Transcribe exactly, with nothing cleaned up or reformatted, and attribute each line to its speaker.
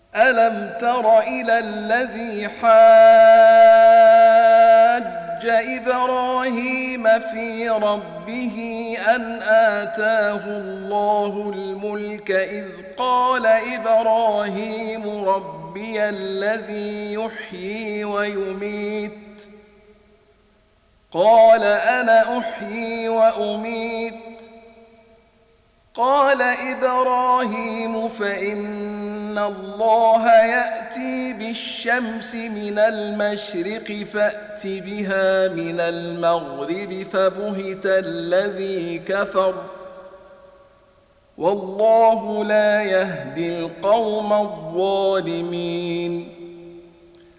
Speaker 1: ألم تر إلى الذي حاج إبراهيم في ربه أن آتاه الله الملك إذ قال إبراهيم ربي الذي يحيي ويميت قال أنا أحيي وأميت قال إبراهيم فإن الله يأتي بالشمس من المشرق فأت بها من المغرب فبهت الذي كفر والله لا يهدي القوم الظالمين